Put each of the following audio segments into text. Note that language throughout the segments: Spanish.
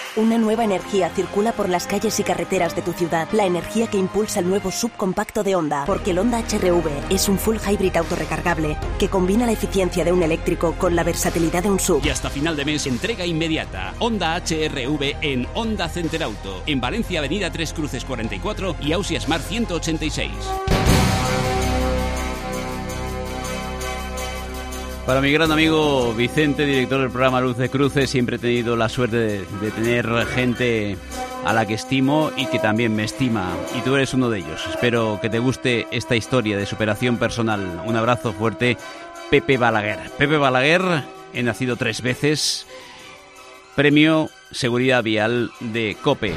Una nueva energía circula por las calles y carreteras de tu ciudad. La energía que impulsa el nuevo subcompacto de Honda. Porque el Honda HR-V es un full hybrid autorrecargable que combina la eficiencia de un eléctrico con la versatilidad de un sub. Y hasta final de mes, entrega inmediata. Honda HR-V en Honda Center Auto. En Valencia, Avenida Tres Cruces 44 y Ausia Smart 186. Para mi gran amigo Vicente, director del programa Luz de Cruces, siempre he tenido la suerte de tener gente a la que estimo y que también me estima. Y tú eres uno de ellos. Espero que te guste esta historia de superación personal. Un abrazo fuerte, Pepe Balaguer. Pepe Balaguer, he nacido 3 veces. Premio Seguridad Vial de COPE.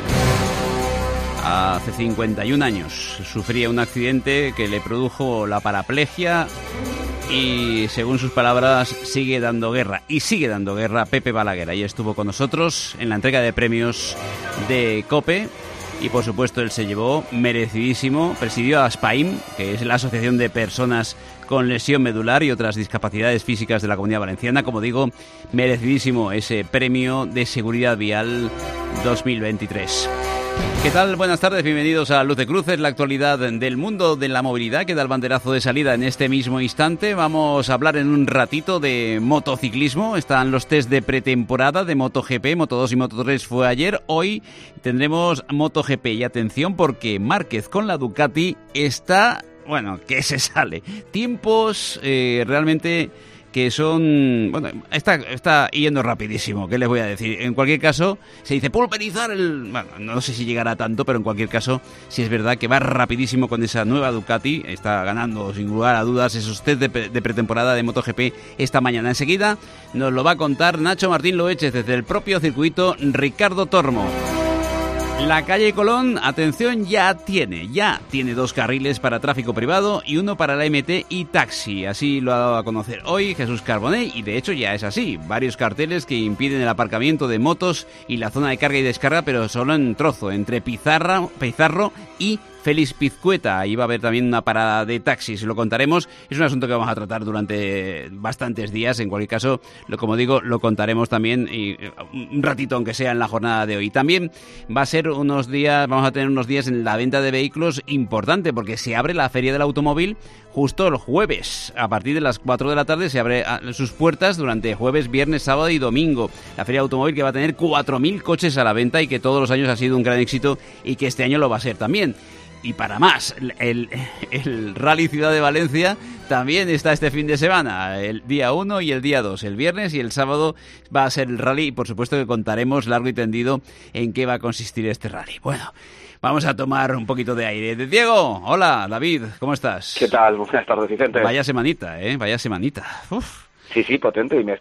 Hace 51 años sufría un accidente que le produjo la paraplegia. Y según sus palabras, sigue dando guerra. Y sigue dando guerra Pepe Balaguer. Ahí estuvo con nosotros en la entrega de premios de COPE. Y por supuesto él se llevó merecidísimo. Presidió a ASPAIM, que es la Asociación de Personas con Lesión Medular y otras discapacidades físicas de la Comunidad Valenciana. Como digo, merecidísimo ese premio de Seguridad Vial 2023. ¿Qué tal? Buenas tardes, bienvenidos a Luz de Cruces, la actualidad del mundo de la movilidad que da el banderazo de salida en este mismo instante. Vamos a hablar en un ratito de motociclismo. Están los test de pretemporada de MotoGP, Moto2 y Moto3 fue ayer. Hoy tendremos MotoGP y atención porque Márquez con la Ducati está, bueno, que se sale. Tiempos realmente que son... Bueno, está yendo rapidísimo, ¿qué les voy a decir? En cualquier caso, se dice pulverizar el... Bueno, no sé si llegará tanto, pero en cualquier caso, sí es verdad que va rapidísimo con esa nueva Ducati. Está ganando, sin lugar a dudas, esos test de pretemporada de MotoGP esta mañana. Enseguida nos lo va a contar Nacho Martín Loeches desde el propio circuito Ricardo Tormo. La calle Colón, atención, ya tiene 2 carriles para tráfico privado y 1 para la MT y taxi. Así lo ha dado a conocer hoy Jesús Carbonell y de hecho ya es así. Varios carteles que impiden el aparcamiento de motos y la zona de carga y descarga, pero solo en trozo, entre Pizarro y Félix Pizcueta. Ahí va a haber también una parada de taxis, lo contaremos. Es un asunto que vamos a tratar durante bastantes días. En cualquier caso, como digo, lo contaremos también y un ratito, aunque sea en la jornada de hoy. También va a ser vamos a tener unos días en la venta de vehículos importante, porque se abre la Feria del Automóvil justo el jueves. A partir de las 4 de la tarde se abre sus puertas durante jueves, viernes, sábado y domingo. La Feria del Automóvil que va a tener 4.000 coches a la venta y que todos los años ha sido un gran éxito y que este año lo va a ser también. Y para más, el Rally Ciudad de Valencia también está este fin de semana, el día 1 y el día 2, el viernes y el sábado va a ser el rally y por supuesto que contaremos largo y tendido en qué va a consistir este rally. Bueno, vamos a tomar un poquito de aire. Diego, hola, David, ¿cómo estás? ¿Qué tal? Buenas tardes, Vicente. Vaya semanita, vaya semanita. Uf. Sí, potente. Y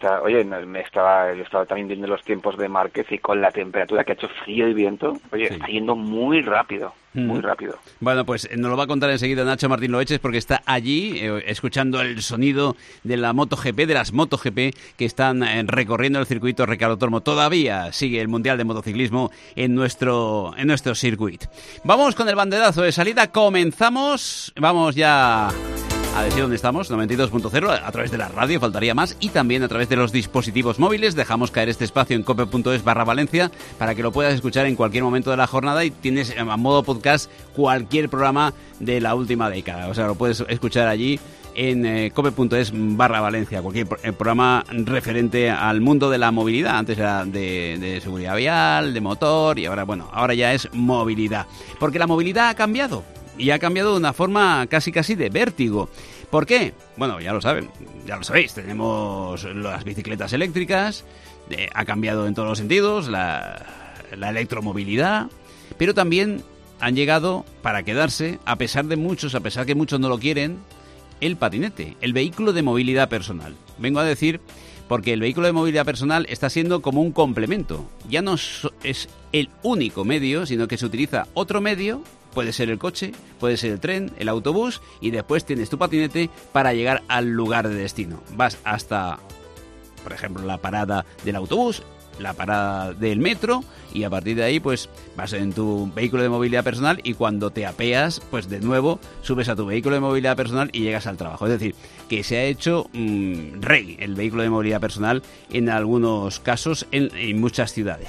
yo estaba también viendo los tiempos de Márquez y con la temperatura que ha hecho frío y viento, sí. Está yendo muy rápido. Muy rápido. Bueno, pues nos lo va a contar enseguida Nacho Martín Loeches porque está allí escuchando el sonido de la MotoGP, de las MotoGP que están recorriendo el circuito Ricardo Tormo. Todavía sigue el Mundial de Motociclismo en nuestro circuito. Vamos con el banderazo de salida. Comenzamos. Vamos ya a decir dónde estamos, 92.0, a través de la radio, faltaría más, y también a través de los dispositivos móviles. Dejamos caer este espacio en cope.es/Valencia para que lo puedas escuchar en cualquier momento de la jornada y tienes a modo podcast cualquier programa de la última década. O sea, lo puedes escuchar allí en cope.es/Valencia, cualquier programa referente al mundo de la movilidad. Antes era de seguridad vial, de motor y ahora ya es movilidad. Porque la movilidad ha cambiado. Y ha cambiado de una forma casi de vértigo. ¿Por qué? Bueno, ya lo sabéis, tenemos las bicicletas eléctricas, ha cambiado en todos los sentidos, la electromovilidad, pero también han llegado para quedarse, a pesar que muchos no lo quieren, el patinete, el vehículo de movilidad personal. Vengo a decir porque el vehículo de movilidad personal está siendo como un complemento. Ya no es el único medio, sino que se utiliza otro medio. Puede ser el coche, puede ser el tren, el autobús y después tienes tu patinete para llegar al lugar de destino. Vas hasta, por ejemplo, la parada del autobús, la parada del metro y a partir de ahí pues vas en tu vehículo de movilidad personal y cuando te apeas pues de nuevo subes a tu vehículo de movilidad personal y llegas al trabajo. Es decir, que se ha hecho rey el vehículo de movilidad personal en algunos casos en muchas ciudades.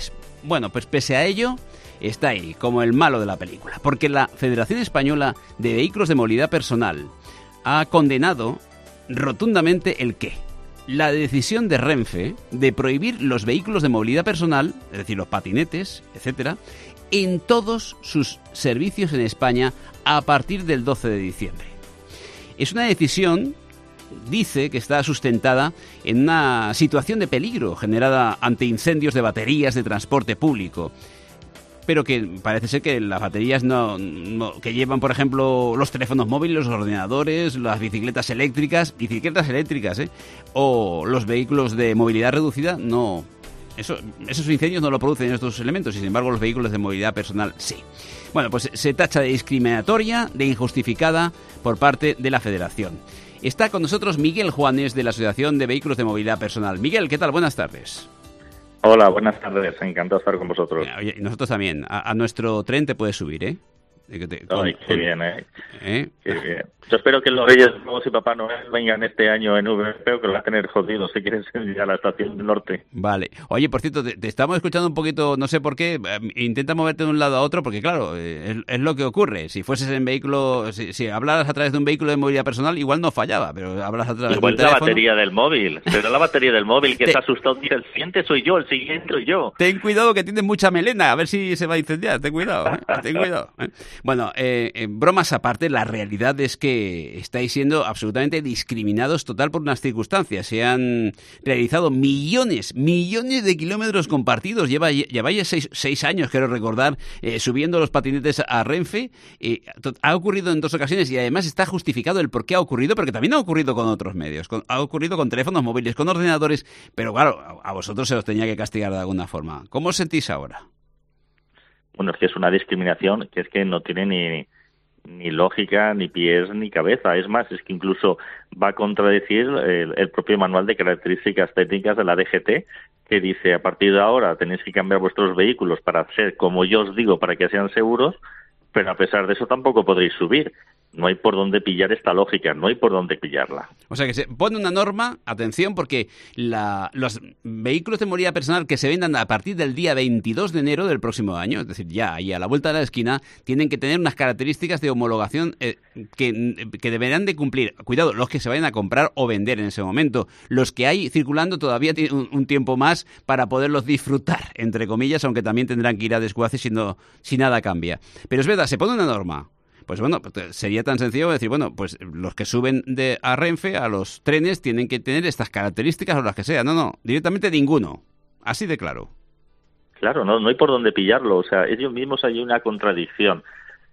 Bueno, pues pese a ello, está ahí, como el malo de la película, porque la Federación Española de Vehículos de Movilidad Personal ha condenado rotundamente el qué. La decisión de Renfe de prohibir los vehículos de movilidad personal, es decir, los patinetes, etcétera, en todos sus servicios en España a partir del 12 de diciembre. Es una decisión, dice, que está sustentada en una situación de peligro generada ante incendios de baterías de transporte público. Pero que parece ser que las baterías que llevan, por ejemplo, los teléfonos móviles, los ordenadores, las bicicletas eléctricas, o los vehículos de movilidad reducida, no. Esos incendios no lo producen estos elementos, y sin embargo los vehículos de movilidad personal sí. Bueno, pues se tacha de discriminatoria, de injustificada por parte de la Federación. Está con nosotros Miguel Juanes, de la Asociación de Vehículos de Movilidad Personal. Miguel, ¿qué tal? Buenas tardes. Hola, buenas tardes. Encantado de estar con vosotros. Oye, nosotros también. A nuestro tren te puedes subir, ¿eh? Qué bien, ¿eh? Qué bien. Yo espero que los Reyes Magos y Papá Noel vengan este año en V. Espero que lo va a tener jodido si quieres ir a la estación del norte. Vale. Oye, por cierto, te estamos escuchando un poquito, no sé por qué, intenta moverte de un lado a otro, porque claro, es lo que ocurre. Si fueses en vehículo, si hablaras a través de un vehículo de movilidad personal, igual no fallaba, pero hablas a través de un teléfono. La batería del móvil, pero la batería del móvil que está asustado. Mira, el siguiente soy yo. Ten cuidado que tienes mucha melena, a ver si se va a incendiar, ten cuidado. Bueno, bromas aparte, la realidad es que estáis siendo absolutamente discriminados total por unas circunstancias. Se han realizado millones de kilómetros compartidos. Lleváis 6 años, quiero recordar, subiendo los patinetes a Renfe. Ha ocurrido en 2 ocasiones y además está justificado el por qué ha ocurrido, porque también ha ocurrido con otros medios. Ha ocurrido con teléfonos móviles, con ordenadores, pero claro, a vosotros se os tenía que castigar de alguna forma. ¿Cómo os sentís ahora? Bueno, es que es una discriminación que es que no tiene ni lógica, ni pies, ni cabeza. Es más, es que incluso va a contradecir el propio manual de características técnicas de la DGT, que dice, a partir de ahora tenéis que cambiar vuestros vehículos para ser como yo os digo, para que sean seguros, pero a pesar de eso tampoco podréis subir. No hay por dónde pillar esta lógica, no hay por dónde pillarla. O sea que se pone una norma, atención, porque los vehículos de movilidad personal que se vendan a partir del día 22 de enero del próximo año, es decir, ya ahí a la vuelta de la esquina, tienen que tener unas características de homologación que deberán de cumplir. Cuidado, los que se vayan a comprar o vender en ese momento. Los que hay circulando todavía tienen un tiempo más para poderlos disfrutar, entre comillas, aunque también tendrán que ir a desguace si nada cambia. Pero es verdad, se pone una norma. Pues bueno, sería tan sencillo decir, bueno, pues los que suben a Renfe, a los trenes, tienen que tener estas características o las que sea. No, directamente ninguno. Así de claro. Claro, no hay por dónde pillarlo. O sea, ellos mismos hay una contradicción.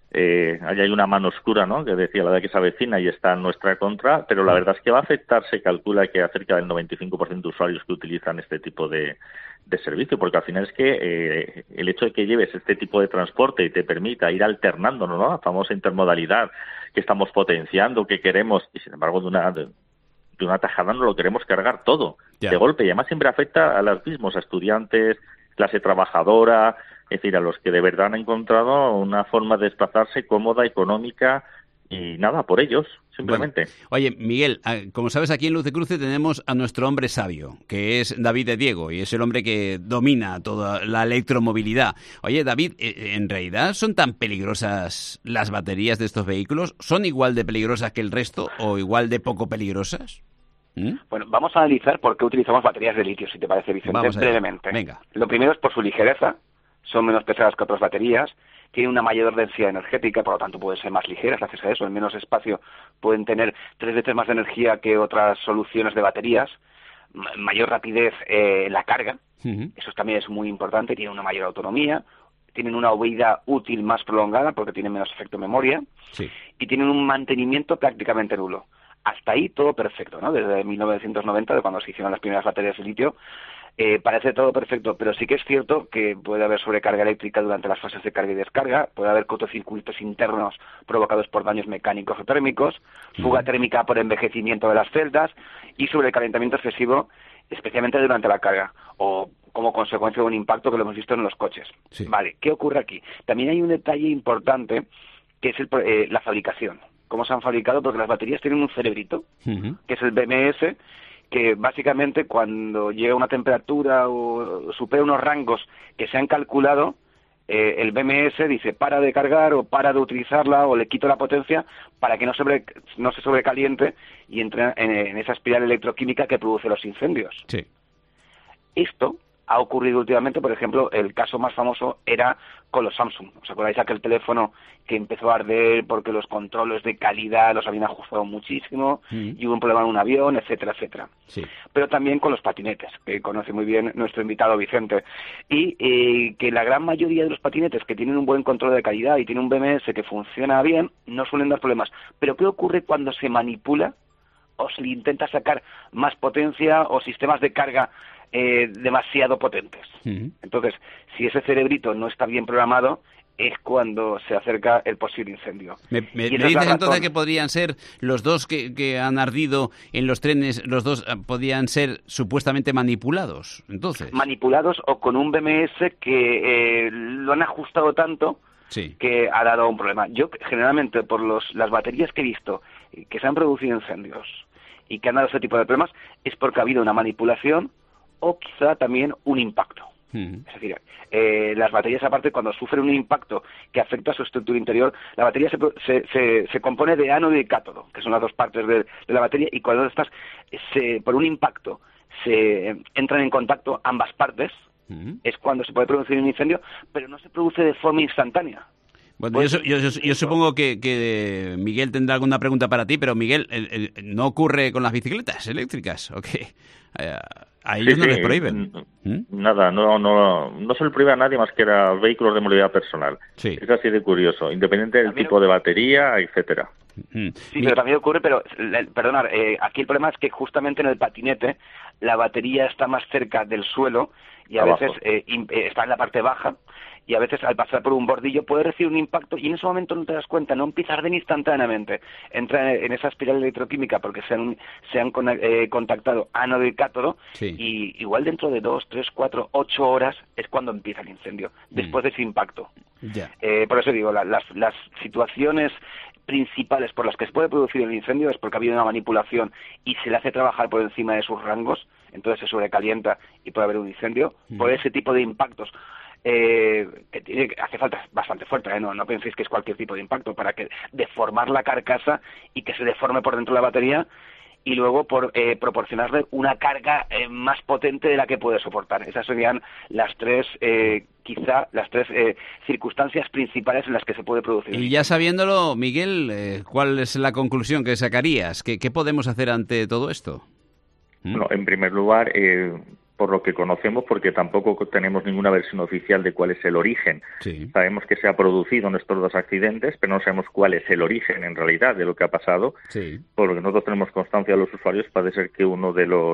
Hay una mano oscura, ¿no?, que decía la de que se avecina y está en nuestra contra, pero la verdad es que va a afectar, se calcula que a cerca del 95% de usuarios que utilizan este tipo de servicio, porque al final es que el hecho de que lleves este tipo de transporte y te permita ir alternando, ¿no?, la famosa intermodalidad que estamos potenciando, que queremos, y sin embargo de una tajada no lo queremos cargar todo de golpe, y además siempre afecta a los mismos, a estudiantes, clase trabajadora, es decir, a los que de verdad han encontrado una forma de desplazarse cómoda, económica, y nada, por ellos, simplemente. Bueno, oye, Miguel, como sabes, aquí en Luz de Cruce tenemos a nuestro hombre sabio, que es David de Diego, y es el hombre que domina toda la electromovilidad. Oye, David, ¿en realidad son tan peligrosas las baterías de estos vehículos? ¿Son igual de peligrosas que el resto o igual de poco peligrosas? Bueno, vamos a analizar por qué utilizamos baterías de litio, si te parece, Vicente, brevemente. Venga. Lo primero es por su ligereza. Son menos pesadas que otras baterías, tienen una mayor densidad energética, por lo tanto pueden ser más ligeras gracias a eso, en menos espacio pueden tener 3 veces más de energía que otras soluciones de baterías, mayor rapidez en la carga, eso también es muy importante, tienen una mayor autonomía, tienen una vida útil más prolongada porque tienen menos efecto memoria, y tienen un mantenimiento prácticamente nulo. Hasta ahí todo perfecto, ¿no? Desde 1990, de cuando se hicieron las primeras baterías de litio, parece todo perfecto, pero sí que es cierto que puede haber sobrecarga eléctrica durante las fases de carga y descarga, puede haber cortocircuitos internos provocados por daños mecánicos o térmicos, fuga térmica por envejecimiento de las celdas y sobrecalentamiento excesivo, especialmente durante la carga o como consecuencia de un impacto que lo hemos visto en los coches. Vale, ¿qué ocurre aquí? También hay un detalle importante que es la fabricación. ¿Cómo se han fabricado? Porque las baterías tienen un cerebrito, que es el BMS, que básicamente cuando llega una temperatura o supera unos rangos que se han calculado, el BMS dice para de cargar o para de utilizarla o le quito la potencia para que no se sobrecaliente y entre en esa espiral electroquímica que produce los incendios. Sí. Esto ha ocurrido últimamente, por ejemplo, el caso más famoso era con los Samsung. ¿Os acordáis de aquel teléfono que empezó a arder porque los controles de calidad los habían ajustado muchísimo y hubo un problema en un avión, etcétera, etcétera? Sí. Pero también con los patinetes, que conoce muy bien nuestro invitado Vicente. Y que la gran mayoría de los patinetes que tienen un buen control de calidad y tienen un BMS que funciona bien, no suelen dar problemas. Pero ¿qué ocurre cuando se manipula o se le intenta sacar más potencia o sistemas de carga demasiado potentes? Entonces, si ese cerebrito no está bien programado, es cuando se acerca el posible incendio. ¿Me dices entonces que podrían ser los dos que han ardido en los trenes, los dos podrían ser supuestamente manipulados? Entonces, manipulados o con un BMS que lo han ajustado tanto que ha dado un problema. Yo, generalmente, por las baterías que he visto que se han producido incendios y que han dado ese tipo de problemas, es porque ha habido una manipulación o quizá también un impacto. Es decir, las baterías, aparte, cuando sufren un impacto que afecta a su estructura interior, la batería se compone de ánodo y cátodo, que son las dos partes de la batería, y cuando estas, por un impacto, se entran en contacto ambas partes, es cuando se puede producir un incendio, pero no se produce de forma instantánea. Bueno, yo supongo que Miguel tendrá alguna pregunta para ti, pero Miguel, ¿no ocurre con las bicicletas eléctricas? ¿O qué? A ellos no les prohíben. Nada, no se le prohíbe a nadie más que a vehículos de movilidad personal. Sí. Es así de curioso, independiente del tipo de batería, etcétera. Sí, pero también ocurre, perdonad, aquí el problema es que justamente en el patinete la batería está más cerca del suelo y a veces está en la parte baja, y a veces al pasar por un bordillo puede recibir un impacto y en ese momento no te das cuenta, no empieza a arder instantáneamente, entra en esa espiral electroquímica porque se han contactado ánodo y cátodo, y igual dentro de 2, 3, 4, 8 horas es cuando empieza el incendio, después de ese impacto. Por eso digo, las situaciones principales por las que se puede producir el incendio es porque ha habido una manipulación y se le hace trabajar por encima de sus rangos, entonces se sobrecalienta y puede haber un incendio, por ese tipo de impactos. Que hace falta bastante fuerte, no penséis que es cualquier tipo de impacto, para que deformar la carcasa y que se deforme por dentro de la batería y luego por proporcionarle una carga más potente de la que puede soportar. Esas serían las tres circunstancias principales en las que se puede producir. Y ya sabiéndolo, Miguel, ¿cuál es la conclusión que sacarías? ¿Qué podemos hacer ante todo esto? Bueno, en primer lugar, por lo que conocemos, porque tampoco tenemos ninguna versión oficial de cuál es el origen. Sabemos que se ha producido en estos dos accidentes, pero no sabemos cuál es el origen en realidad de lo que ha pasado. Por lo que nosotros tenemos constancia de los usuarios, parece ser que uno de los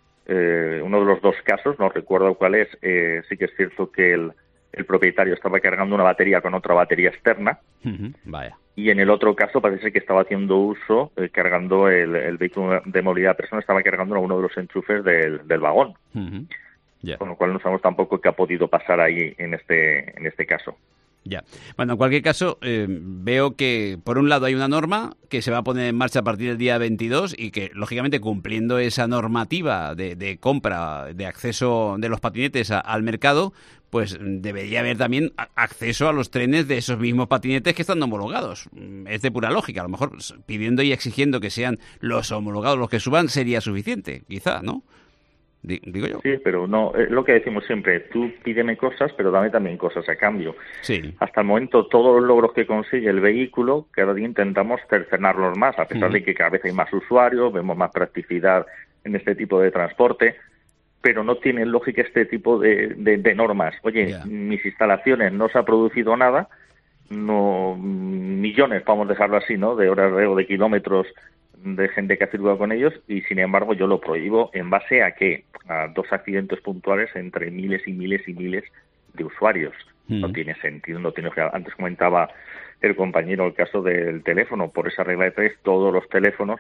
dos casos, no recuerdo cuál es, sí que es cierto que el propietario estaba cargando una batería con otra batería externa. Vaya. Y en el otro caso parece que estaba haciendo uso, cargando el vehículo de movilidad personal, estaba cargando uno de los enchufes del vagón. Con lo cual no sabemos tampoco qué ha podido pasar ahí en este caso. Bueno, en cualquier caso, veo que por un lado hay una norma que se va a poner en marcha a partir del día 22 y que, lógicamente, cumpliendo esa normativa de compra, de acceso de los patinetes al mercado, pues debería haber también acceso a los trenes de esos mismos patinetes que están homologados. Es de pura lógica. A lo mejor pidiendo y exigiendo que sean los homologados los que suban sería suficiente, quizá, ¿no? Digo yo. Sí, pero no, es lo que decimos siempre, tú pídeme cosas, pero dame también cosas a cambio. Hasta el momento, todos los logros que consigue el vehículo, cada día intentamos cercenarlos más, a pesar de que cada vez hay más usuarios, vemos más practicidad en este tipo de transporte, pero no tiene lógica este tipo de normas. Oye, mis instalaciones no se ha producido nada, no millones, vamos a dejarlo así, ¿no?, de horas o de kilómetros de gente que ha circulado con ellos, y sin embargo yo lo prohíbo en base a ¿qué? A 2 accidentes puntuales entre miles y miles y miles de usuarios. No tiene sentido, no tiene. Antes comentaba el compañero el caso del teléfono, por esa regla de 3, todos los teléfonos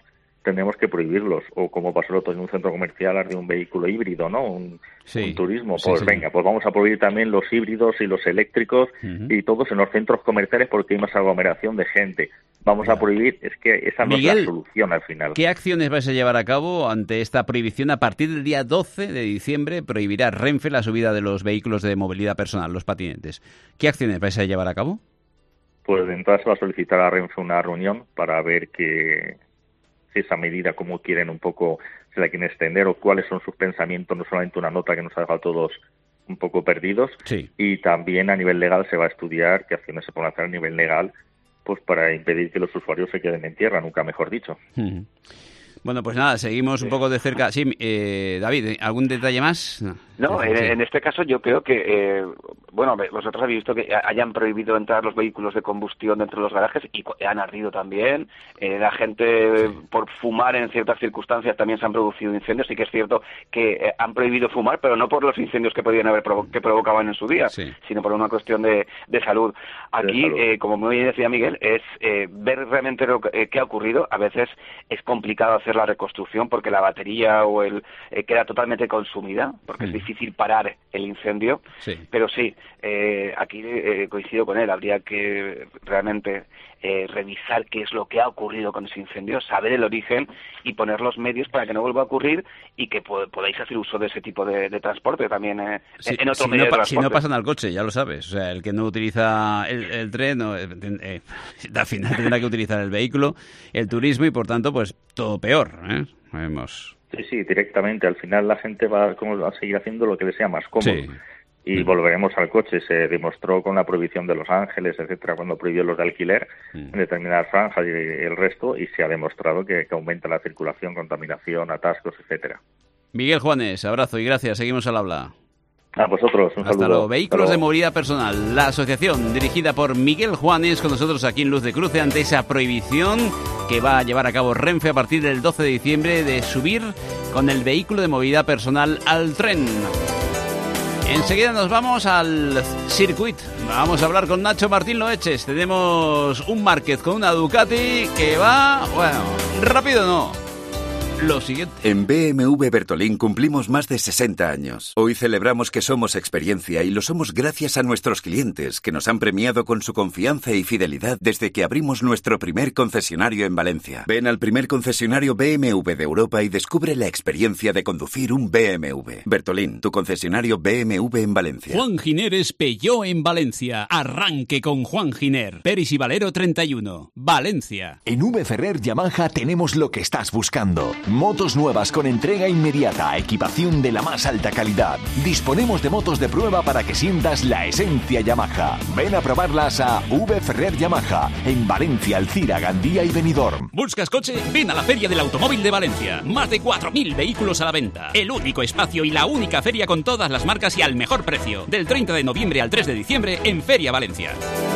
tenemos que prohibirlos. O como pasó el otro en un centro comercial, de un vehículo híbrido, ¿no? Un turismo. Pues venga, pues vamos a prohibir también los híbridos y los eléctricos y todos en los centros comerciales porque hay más aglomeración de gente. Vamos a prohibir, es que esa no Miguel, es la solución al final. ¿Qué acciones vais a llevar a cabo ante esta prohibición? A partir del día 12 de diciembre prohibirá Renfe la subida de los vehículos de movilidad personal, los patinetes. ¿Qué acciones vais a llevar a cabo? Pues de entrada se va a solicitar a Renfe una reunión para ver que esa medida, cómo quieren un poco, se la quieren extender o cuáles son sus pensamientos, no solamente una nota que nos ha dejado a todos un poco perdidos. Sí. Y también a nivel legal se va a estudiar qué acciones se pueden hacer a nivel legal pues para impedir que los usuarios se queden en tierra, nunca mejor dicho. Bueno, pues nada, seguimos un poco de cerca. Sí, David, ¿algún detalle más? No, en este caso yo creo que, bueno, vosotros habéis visto que hayan prohibido entrar los vehículos de combustión dentro de los garajes y han ardido también. La gente, por fumar en ciertas circunstancias, también se han producido incendios. Sí que es cierto que han prohibido fumar, pero no por los incendios que podían haber que provocaban en su día, sino por una cuestión de salud. Aquí, como muy bien decía Miguel, es ver realmente qué ha ocurrido. A veces es complicado hacer la reconstrucción porque la batería o queda totalmente consumida, porque es difícil parar el incendio, pero sí, aquí coincido con él, habría que realmente revisar qué es lo que ha ocurrido con ese incendio, saber el origen y poner los medios para que no vuelva a ocurrir y que podáis hacer uso de ese tipo de transporte también en otro medio de transporte. Si no pasan al coche, ya lo sabes, o sea, el que no utiliza el tren, al final tendrá que utilizar el vehículo, el turismo y por tanto, pues todo peor, Vemos. Sí, directamente. Al final la gente va a seguir haciendo lo que le sea más cómodo. Y volveremos al coche. Se demostró con la prohibición de Los Ángeles, etcétera, cuando prohibió los de alquiler en determinadas franjas y el resto, y se ha demostrado que aumenta la circulación, contaminación, atascos, etcétera. Miguel Juanes, abrazo y gracias. Seguimos al habla. A vosotros, un saludo. Hasta luego. Vehículos de movilidad personal, la asociación dirigida por Miguel Juanes, con nosotros aquí en Luz de Cruce ante esa prohibición que va a llevar a cabo Renfe a partir del 12 de diciembre de subir con el vehículo de movilidad personal al tren. Enseguida nos vamos al circuit. Vamos a hablar con Nacho Martín Loeches. Tenemos un Márquez con una Ducati que va, bueno, rápido no. Lo siguiente. En BMW Bertolín cumplimos más de 60 años. Hoy celebramos que somos experiencia y lo somos gracias a nuestros clientes que nos han premiado con su confianza y fidelidad desde que abrimos nuestro primer concesionario en Valencia. Ven al primer concesionario BMW de Europa y descubre la experiencia de conducir un BMW. Bertolín, tu concesionario BMW en Valencia. Juan Giner Peugeot en Valencia. Arranque con Juan Giner. Peris y Valero 31. Valencia. En V Ferrer Yamaha tenemos lo que estás buscando. Motos nuevas con entrega inmediata, equipación de la más alta calidad. Disponemos de motos de prueba para que sientas la esencia Yamaha. Ven a probarlas a V Ferrer Yamaha, en Valencia, Alcira, Gandía y Benidorm. ¿Buscas coche? Ven a la Feria del Automóvil de Valencia. Más de 4.000 vehículos a la venta. El único espacio y la única feria con todas las marcas y al mejor precio. Del 30 de noviembre al 3 de diciembre en Feria Valencia.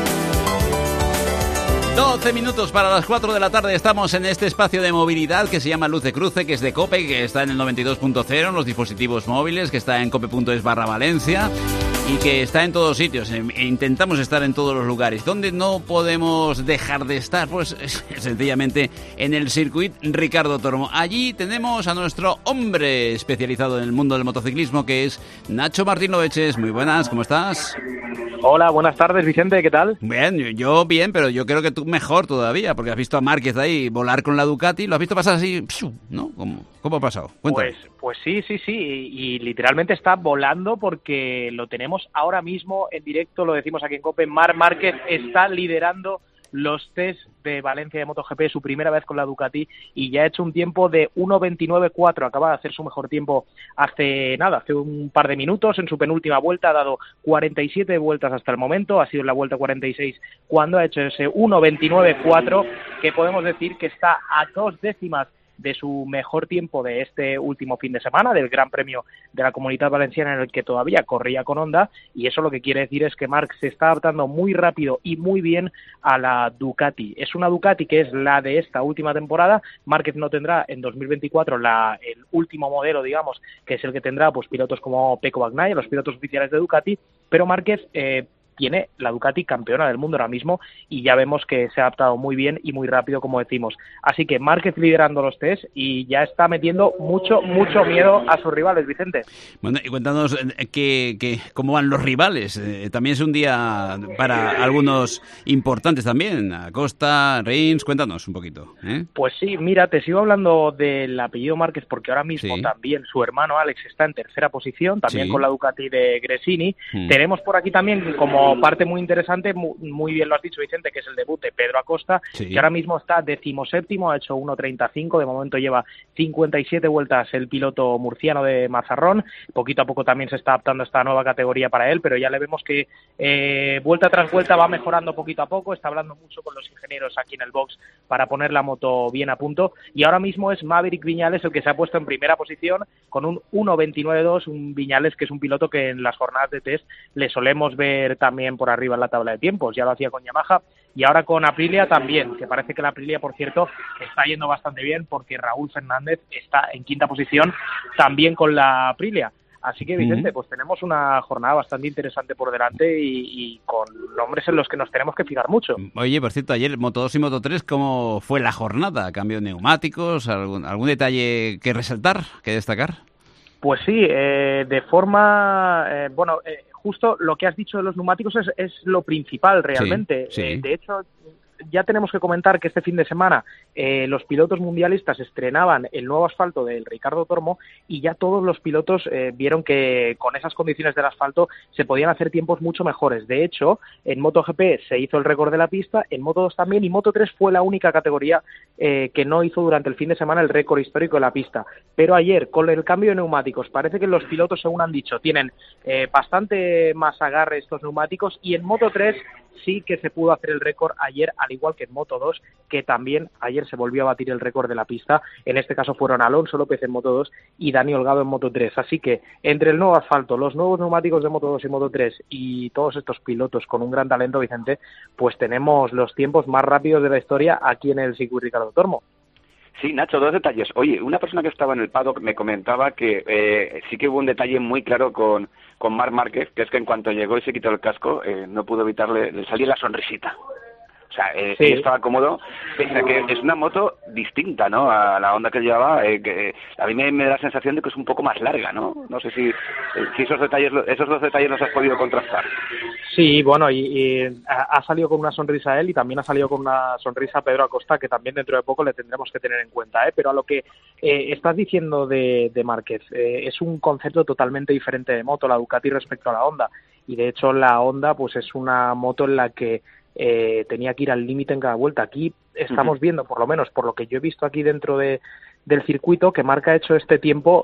12 minutos para las 4 de la tarde. Estamos en este espacio de movilidad que se llama Luz de Cruce, que es de COPE, que está en el 92.0 en los dispositivos móviles, que está en cope.es/Valencia y que está en todos sitios. Intentamos estar en todos los lugares. ¿Dónde no podemos dejar de estar? Pues sencillamente en el circuit Ricardo Tormo. Allí tenemos a nuestro hombre especializado en el mundo del motociclismo, que es Nacho Martín Loeches. Muy buenas, ¿cómo estás? Hola, buenas tardes, Vicente, ¿qué tal? Bien, yo bien, pero yo creo que tú mejor todavía, porque has visto a Márquez ahí volar con la Ducati, lo has visto pasar así, ¿no? ¿Cómo ha pasado? Cuéntame. Pues sí, y literalmente está volando porque lo tenemos ahora mismo en directo, lo decimos aquí en COPE. Marc Márquez está liderando los test de Valencia de MotoGP, su primera vez con la Ducati, y ya ha hecho un tiempo de 1.29.4, acaba de hacer su mejor tiempo hace un par de minutos, en su penúltima vuelta, ha dado 47 vueltas hasta el momento, ha sido en la vuelta 46 cuando ha hecho ese 1.29.4, que podemos decir que está a 2 décimas de su mejor tiempo de este último fin de semana, del Gran Premio de la Comunitat Valenciana, en el que todavía corría con Honda, y eso lo que quiere decir es que Marc se está adaptando muy rápido y muy bien a la Ducati. Es una Ducati que es la de esta última temporada. Márquez no tendrá en 2024 el último modelo, digamos, que es el que tendrá pues pilotos como Pecco Bagnaia, los pilotos oficiales de Ducati, pero Márquez tiene la Ducati campeona del mundo ahora mismo, y ya vemos que se ha adaptado muy bien y muy rápido, como decimos. Así que Márquez liderando los test y ya está metiendo mucho miedo a sus rivales, Vicente. Bueno, y cuéntanos cómo van los rivales. También es un día para algunos importantes también. Acosta, Rins, cuéntanos un poquito. Pues sí, mira, te sigo hablando del apellido Márquez porque ahora mismo también su hermano Alex está en tercera posición, también con la Ducati de Gresini. Tenemos por aquí también como parte muy interesante, muy bien lo has dicho, Vicente, que es el debut de Pedro Acosta, que ahora mismo está 17º, ha hecho 1.35, de momento lleva 57 vueltas el piloto murciano de Mazarrón. Poquito a poco también se está adaptando a esta nueva categoría para él, pero ya le vemos que vuelta tras vuelta va mejorando poquito a poco, está hablando mucho con los ingenieros aquí en el box para poner la moto bien a punto, y ahora mismo es Maverick Viñales el que se ha puesto en primera posición con un 1.29.2, un Viñales que es un piloto que en las jornadas de test le solemos ver también por arriba en la tabla de tiempos, ya lo hacía con Yamaha y ahora con Aprilia también, que parece que la Aprilia, por cierto, está yendo bastante bien porque Raúl Fernández está en quinta posición también con la Aprilia. Así que, Vicente, pues tenemos una jornada bastante interesante por delante y con nombres en los que nos tenemos que fijar mucho. Oye, por cierto, ayer Moto 2 y Moto 3, ¿cómo fue la jornada? ¿Cambio de neumáticos? ¿Algún detalle que resaltar, que destacar? Pues sí, de forma... justo lo que has dicho de los neumáticos es lo principal realmente. Sí. De hecho, ya tenemos que comentar que este fin de semana los pilotos mundialistas estrenaban el nuevo asfalto del Ricardo Tormo y ya todos los pilotos vieron que con esas condiciones del asfalto se podían hacer tiempos mucho mejores. De hecho, en MotoGP se hizo el récord de la pista, en Moto2 también, y Moto3 fue la única categoría que no hizo durante el fin de semana el récord histórico de la pista. Pero ayer, con el cambio de neumáticos, parece que los pilotos, según han dicho, tienen bastante más agarre estos neumáticos, y en Moto3 sí que se pudo hacer el récord ayer, al igual que en Moto2, que también ayer se volvió a batir el récord de la pista. En este caso fueron Alonso López en Moto2 y Dani Holgado en Moto3. Así que entre el nuevo asfalto, los nuevos neumáticos de Moto2 y Moto3 y todos estos pilotos con un gran talento, Vicente, pues tenemos los tiempos más rápidos de la historia aquí en el circuito Ricardo Tormo. Sí, Nacho, dos detalles. Oye, una persona que estaba en el paddock me comentaba que sí que hubo un detalle muy claro con Marc Márquez, que es que en cuanto llegó y se quitó el casco, no pudo evitarle, le salía la sonrisita. O sea, sí. Él estaba cómodo, pese a que es una moto distinta, ¿no?, a la Honda que llevaba, que a mí me da la sensación de que es un poco más larga, ¿no? No sé si esos dos detalles los has podido contrastar. Sí, bueno, y ha salido con una sonrisa él y también ha salido con una sonrisa Pedro Acosta, que también dentro de poco le tendremos que tener en cuenta, ¿eh? Pero a lo que estás diciendo de Márquez, es un concepto totalmente diferente de moto, la Ducati respecto a la Honda, y de hecho la Honda pues es una moto en la que tenía que ir al límite en cada vuelta. Aquí estamos viendo, por lo menos por lo que yo he visto aquí dentro del circuito, que Marc ha hecho este tiempo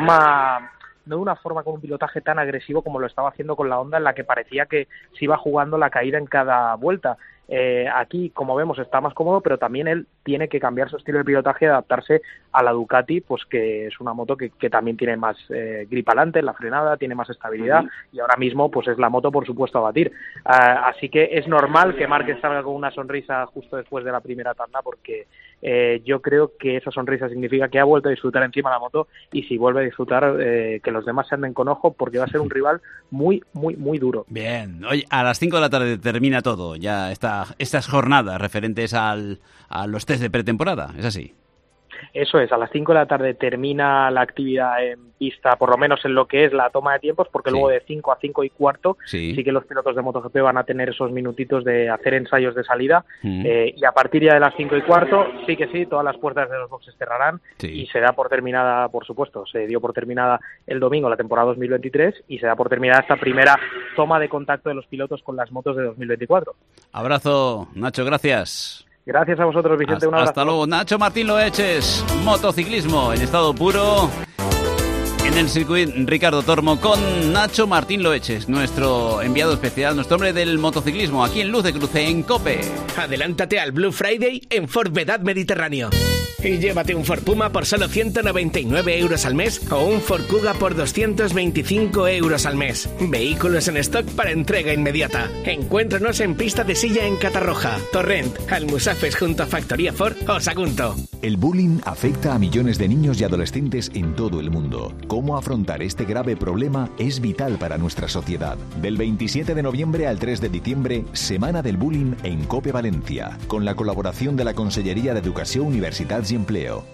no de una forma con un pilotaje tan agresivo como lo estaba haciendo con la Honda, en la que parecía que se iba jugando la caída en cada vuelta. Aquí, como vemos, está más cómodo, pero también él tiene que cambiar su estilo de pilotaje y adaptarse a la Ducati, pues que es una moto que también tiene más grip adelante en la frenada, tiene más estabilidad, y ahora mismo pues es la moto, por supuesto, a batir. Así que es normal que Márquez salga con una sonrisa justo después de la primera tanda, porque yo creo que esa sonrisa significa que ha vuelto a disfrutar encima de la moto, y si vuelve a disfrutar, que los demás se anden con ojo, porque va a ser un rival muy, muy, muy duro. Bien. Oye, a las 5 de la tarde termina todo, ya está. Estas jornadas referentes a los test de pretemporada, ¿es así? Eso es, a las 5 de la tarde termina la actividad en pista, por lo menos en lo que es la toma de tiempos, porque luego de 5 a 5 y cuarto sí que los pilotos de MotoGP van a tener esos minutitos de hacer ensayos de salida, y a partir ya de las 5 y cuarto, sí, todas las puertas de los boxes cerrarán, y se da por terminada, por supuesto, se dio por terminada el domingo la temporada 2023, y se da por terminada esta primera toma de contacto de los pilotos con las motos de 2024. Abrazo, Nacho, gracias. Gracias a vosotros, Vicente. Un abrazo. Hasta luego. Nacho Martín Loeches, motociclismo en estado puro en el circuito Ricardo Tormo con Nacho Martín Loeches, nuestro enviado especial, nuestro hombre del motociclismo aquí en Luz de Cruce en COPE. Adelántate al Blue Friday en Ford Vedad Mediterráneo. y llévate un Ford Puma por solo 199 euros al mes o un Ford Kuga por 225 euros al mes. Vehículos en stock para entrega inmediata. Encuéntranos en Pista de Silla en Catarroja, Torrent, Almusafes junto a Factoría Ford o Sagunto. El bullying afecta a millones de niños y adolescentes en todo el mundo. ¿Cómo afrontar este grave problema es vital para nuestra sociedad? Del 27 de noviembre al 3 de diciembre, Semana del Bullying en COPE Valencia, con la colaboración de la Consellería de Educación, Universitats y Empleo.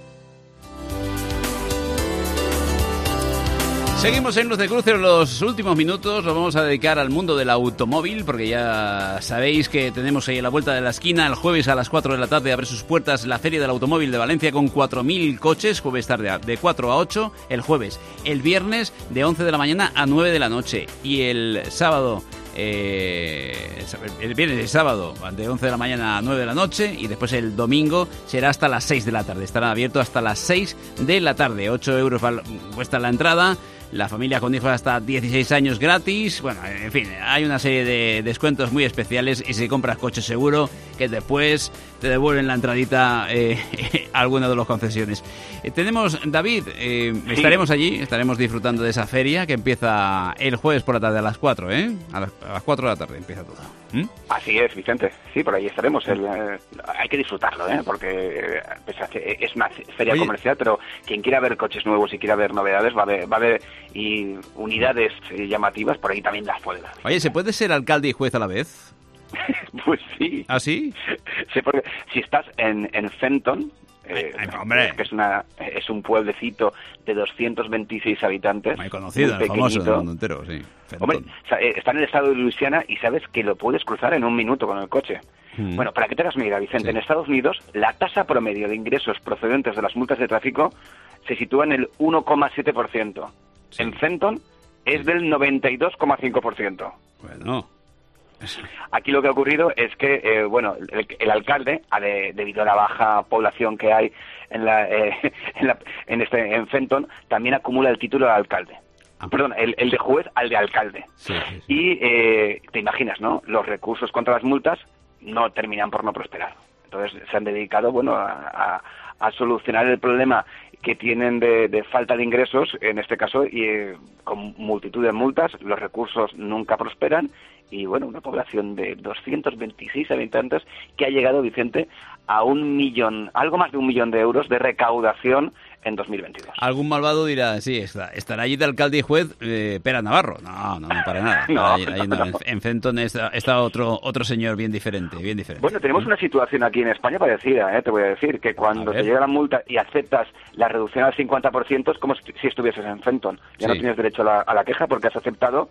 Seguimos en Luz de Cruce. Los últimos minutos los vamos a dedicar al mundo del automóvil, porque ya sabéis que tenemos ahí a la vuelta de la esquina, el jueves a las 4 de la tarde abre sus puertas la Feria del Automóvil de Valencia con 4.000 coches, jueves tarde de 4 a 8, el jueves, el viernes de 11 de la mañana a 9 de la noche y el sábado... el viernes y el sábado de 11 de la mañana a 9 de la noche y después el domingo será hasta las 6 de la tarde. Estará abierto hasta las 6 de la tarde. 8 euros cuesta la entrada. La familia con hijos hasta 16 años gratis. Bueno, en fin, hay una serie de descuentos muy especiales y si compras coche seguro que después te devuelven la entradita alguna de las concesiones. Tenemos, David, estaremos allí, estaremos disfrutando de esa feria que empieza el jueves por la tarde a las 4, ¿eh? A las 4 de la tarde empieza todo. Así es, Vicente. Sí, por ahí estaremos. Hay que disfrutarlo, porque es una feria comercial, pero quien quiera ver coches nuevos y quiera ver novedades va a ver y unidades llamativas, por ahí también las puede ver. Oye, ¿se puede ser alcalde y juez a la vez? Pues sí. ¿Ah, sí? Sí, porque si estás en Fenton, hombre, que es un pueblecito de 226 habitantes. Muy conocido, muy famoso del mundo entero, sí. Hombre, está en el estado de Luisiana y sabes que lo puedes cruzar en un minuto con el coche. Bueno, para que te hagas una idea, Vicente, sí. En Estados Unidos la tasa promedio de ingresos procedentes de las multas de tráfico se sitúa en el 1,7%. Sí. En Fenton es del 92,5%. Bueno... Aquí lo que ha ocurrido es que, el alcalde, debido a la baja población que hay en Fenton, también acumula el título de alcalde. Perdón, el de juez al de alcalde. Sí. Y te imaginas, ¿no? Los recursos contra las multas no terminan por no prosperar. Entonces se han dedicado, a solucionar el problema que tienen de falta de ingresos, en este caso, y con multitud de multas, los recursos nunca prosperan, y una población de 226 habitantes que ha llegado, Vicente, a algo más de 1 millón de euros de recaudación en 2022. Algún malvado dirá, sí, estará allí de alcalde y juez Pera Navarro. No, para nada. No. Ahí no. En Fenton está otro señor bien diferente. Bueno, tenemos una situación aquí en España parecida, te voy a decir, que cuando te llega la multa y aceptas la reducción al 50%, es como si estuvieses en Fenton. Ya no tienes derecho a la queja porque has aceptado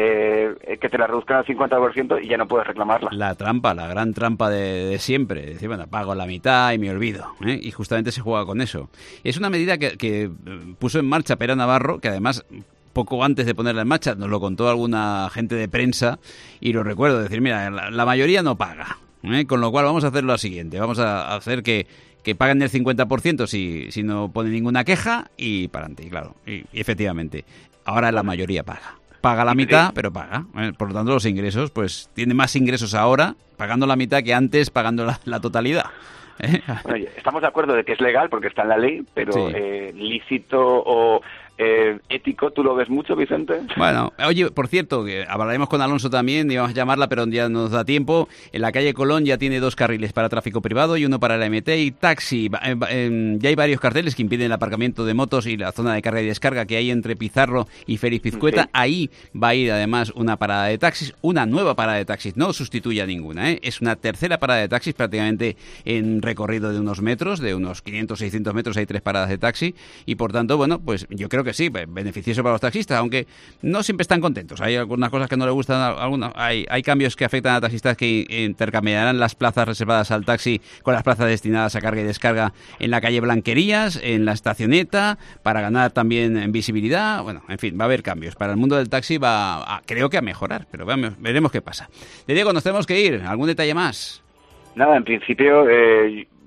que te la reduzcan al 50% y ya no puedes reclamarla. La gran trampa de siempre. Decir, pago la mitad y me olvido. Y justamente se juega con eso. Es una medida que puso en marcha Pera Navarro, que además... poco antes de ponerla en marcha, nos lo contó alguna gente de prensa y lo recuerdo, decir, mira, la mayoría no paga, con lo cual vamos a hacer lo siguiente, vamos a hacer que paguen el 50% si no pone ninguna queja y para adelante, claro, y efectivamente, ahora la mayoría paga la mitad, pero paga, por lo tanto los ingresos, pues tiene más ingresos ahora pagando la mitad que antes pagando la totalidad. Bueno, estamos de acuerdo de que es legal porque está en la ley, pero sí. Lícito o ético, ¿tú lo ves mucho, Vicente? Bueno, oye, por cierto, que hablaremos con Alonso también, íbamos a llamarla, pero ya no nos da tiempo. En la calle Colón ya tiene 2 carriles para tráfico privado y uno para la MT y taxi. Ya hay varios carteles que impiden el aparcamiento de motos y la zona de carga y descarga que hay entre Pizarro y Félix Pizcueta. Sí. Ahí va a ir además una parada de taxis, una nueva parada de taxis, no sustituye a ninguna, Es una tercera parada de taxis prácticamente en recorrido de unos metros, de unos 500, 600 metros hay 3 paradas de taxi y por tanto, pues yo creo que sí, beneficioso para los taxistas, aunque no siempre están contentos. Hay algunas cosas que no les gustan, hay cambios que afectan a taxistas que intercambiarán las plazas reservadas al taxi con las plazas destinadas a carga y descarga en la calle Blanquerías, en la estacioneta, para ganar también en visibilidad. Bueno, en fin, va a haber cambios. Para el mundo del taxi creo que a mejorar, pero veremos qué pasa. De Diego, nos tenemos que ir. ¿Algún detalle más? Nada, en principio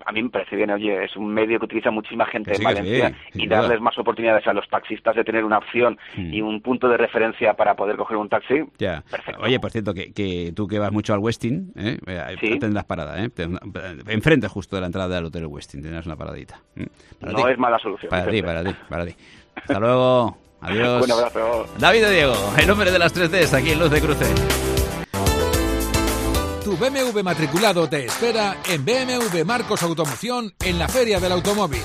a mí me parece bien, oye, es un medio que utiliza muchísima gente en Valencia, sí, y darles más oportunidades a los taxistas de tener una opción y un punto de referencia para poder coger un taxi. Ya. Perfecto. Oye, por cierto, que tú que vas mucho al Westin, Sí. tendrás parada, enfrente justo de la entrada del Hotel Westin, tendrás una paradita. No es mala solución. Para ti. Hasta luego. Adiós. Un abrazo. David de Diego, el hombre de las 3Ds, aquí en Luz de Cruce. Tu BMW matriculado te espera en BMW Marcos Automoción en la Feria del Automóvil.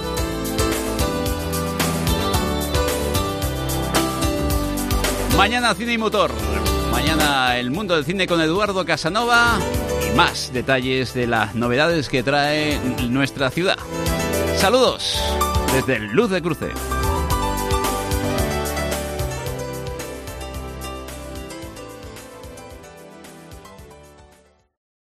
Mañana Cine y Motor. Mañana el mundo del cine con Eduardo Casanova y más detalles de las novedades que trae nuestra ciudad. Saludos desde Luz de Cruce.